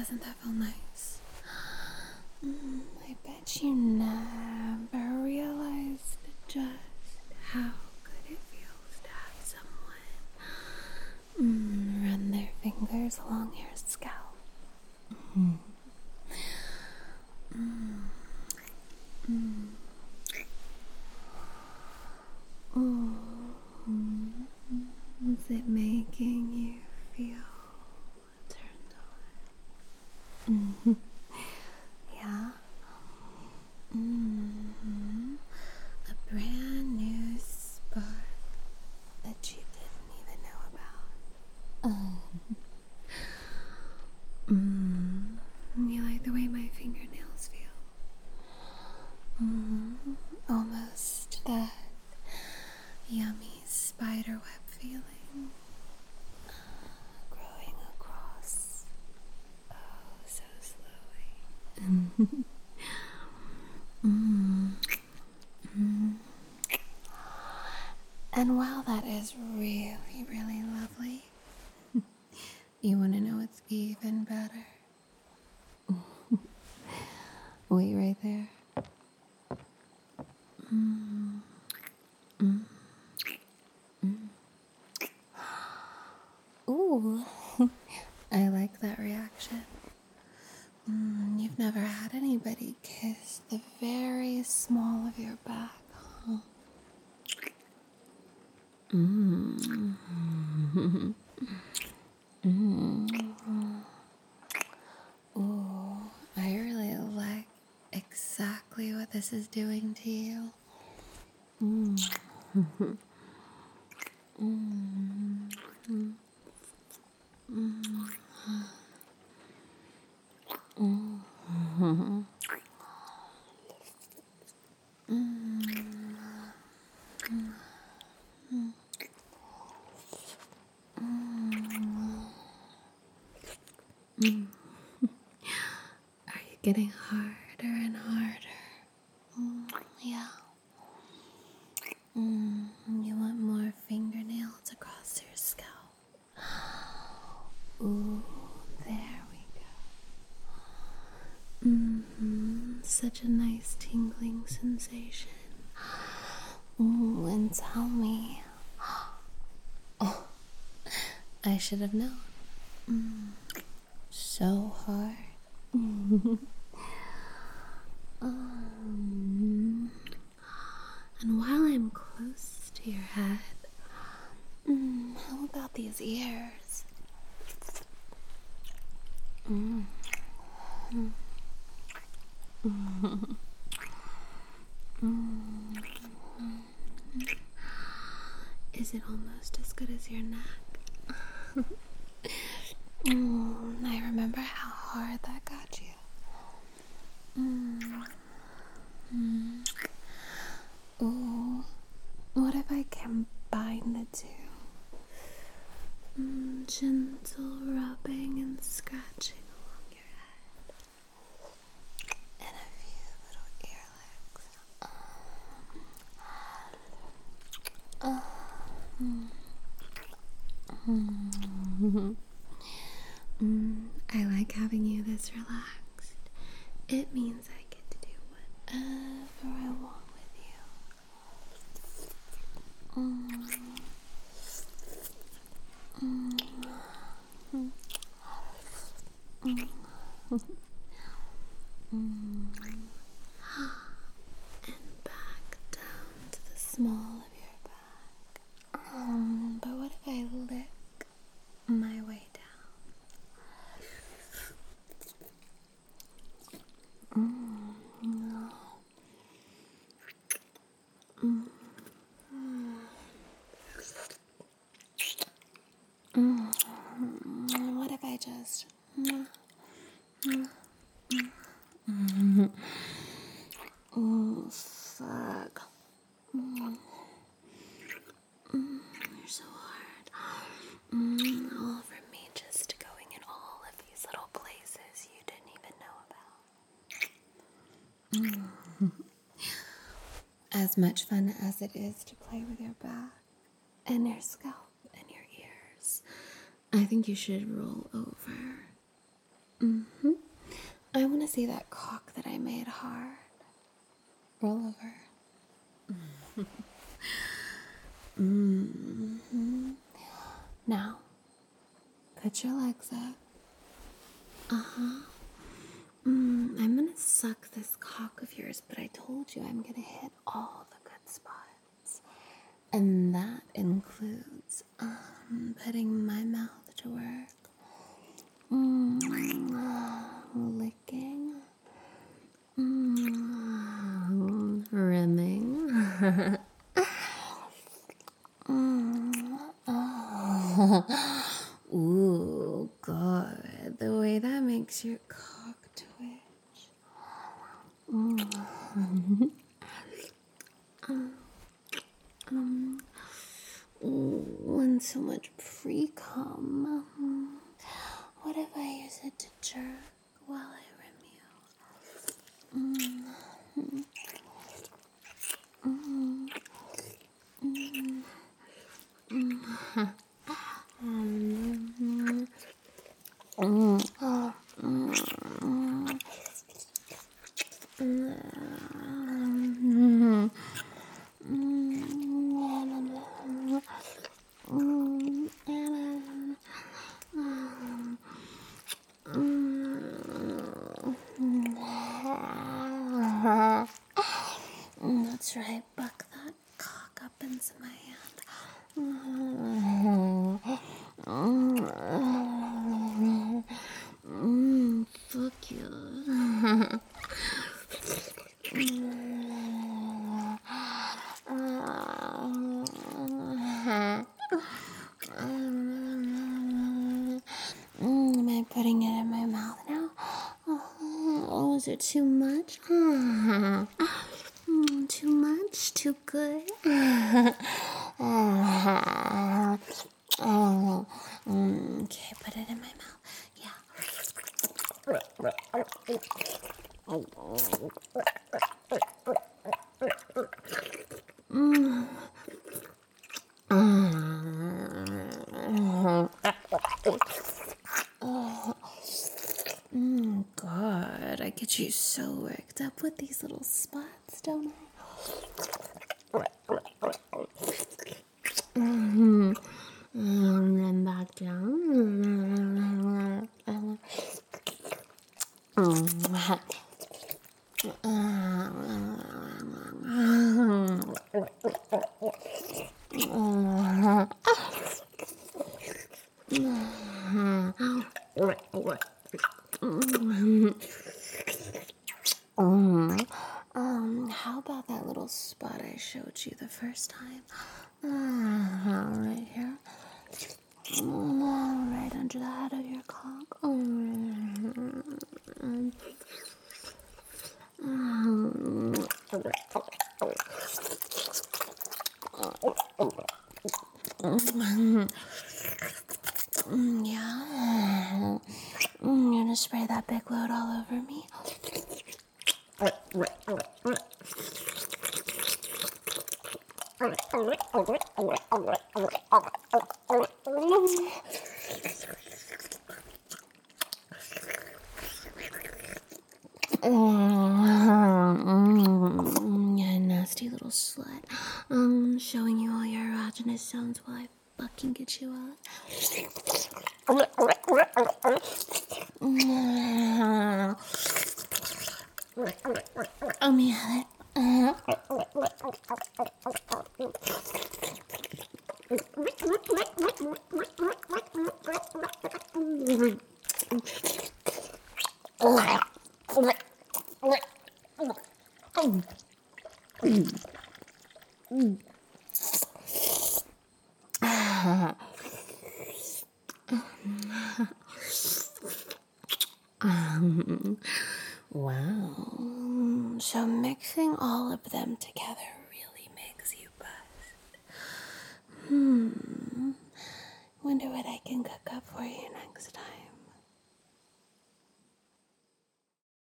Doesn't that feel nice? I bet you never realized just how good it feels to have someone run their fingers along your scalp. Is it making you feel turned on? Yeah? A brand new spot that you didn't even know about. You like the way my fingernails feel? Almost that yummy spiderweb feeling growing across so slowly. And while that is really, really lovely, you want to know what's even better? Wait right there. Ooh, I like that reaction. You've never had anybody kiss the very small of your back, huh? Ooh, I really like exactly what this is doing to you. Are you getting harder and harder? Yeah. You want more fingernails across your scalp? Ooh, there we go. Such a nice tingling sensation. And tell me. Oh, I should have known. So hard. And while I'm close to your head, how about these ears? Is it almost as good as your neck? I remember how hard that got you. Ooh, what if I combine the two? Gentle rubbing and scratching along your head. And a few little ear licks. I like having you this relaxed. It means I get to do whatever I want with you. And back down to the small of your back. But what if I lick my way down? What if I just... Oh, fuck. You're so hard. All from me just going in all of these little places you didn't even know about. As much fun as it is to play with your back and your scalp and your ears, I think you should roll over Mm-hmm. I want to see that cock that I made hard. Roll over. Mm-hmm. Now, put your legs up. Uh-huh. I'm gonna suck this cock of yours, but I told you I'm gonna hit all the good spots. And that includes putting my mouth to work. Licking. Rimming. Ooh, good. The way that makes your cock twitch. Ooh, and so much pre-cum. What if I use it to jerk while I rim you? That's right, buck that cock up into my hand. Fuck you. Am I putting it in my mouth now? Oh, is it too much? Too much? Too good? Okay, put it in my mouth. Yeah. God, I get you so worked up with these little spots, don't I? And then back down. How about that little spot I showed you the first time? Right here. Right under the head of your cock. Yeah. You're gonna spray that big load all over me. Yeah, nasty little slut. Showing you all your erogenous sounds while I fucking get you out. Yeah. Wow. So mixing all of them together really makes you bust. Wonder what I can cook up for you next time.